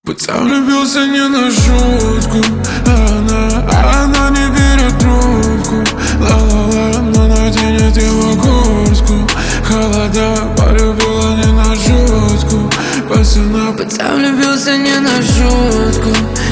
Пацан влюбился не на шутку, она не берет трубку. Ла-ла-ла, но наденет его куртку. Холода, полюбила не на шутку. Пацан влюбился не на шутку,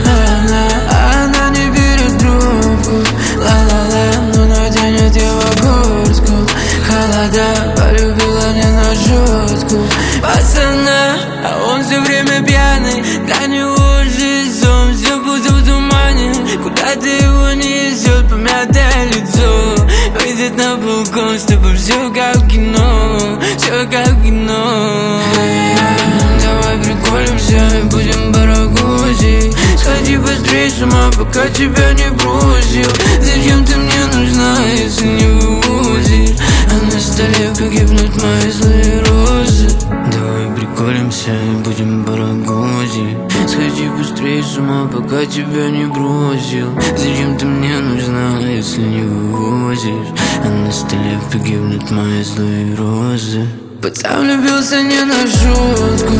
она не берет трубку. Ла-ла-ла, но наденет его куртку. Холода, полюбила не на шутку. Пацана, а он все время пьяный. Для него жизнь, он все будто в тумане. Куда-то его несет помятое лицо. Выйдет на балкон, с тобой все как в кино. Все как в кино. Давай приколимся и будем барагузи. Сходи быстрей с ума, пока тебя не бросил. Зачем ты мне нужна, если не вывозишь? А на столе погибнут мои злые розы. Давай приколимся и будем барагузи. Сходи быстрей с ума, пока тебя не бросил. Зачем ты мне нужна, если не вывозишь? А на столе погибнут мои злые розы. Пацан влюбился не на шутку,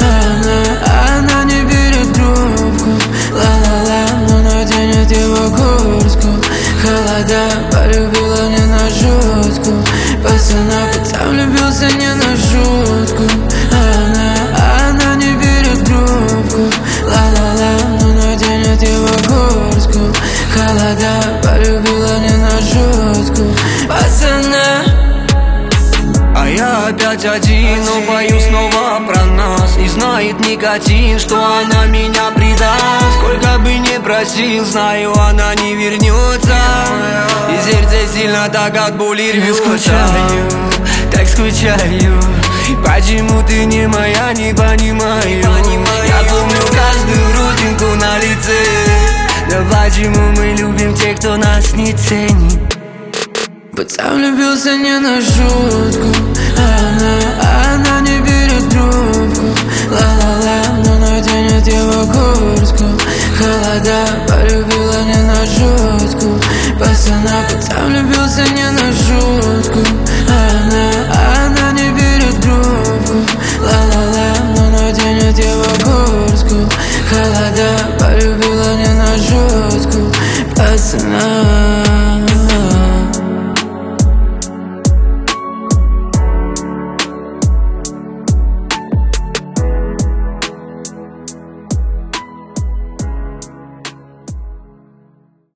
она не берет трубку. Ла-ла-ла, но наденет его куртку. Холода, полюбила не на шутку. Пацан влюбился не на шутку, она не берет трубку. Ла-ла-ла, но наденет его куртку. Холода, полюбила не на шутку. Пацана. А я опять один, но боюсь снова про нас. И знает никотин, что она меня предаст. Сколько бы ни просил, знаю, она не вернется. И сердце сильно так от боли рвется. Скучаю, так скучаю. Почему ты не моя, не понимаю. Я помню каждую родинку на лице. Да почему мы любим тех, кто нас не ценит? Пацан влюбился не на шутку,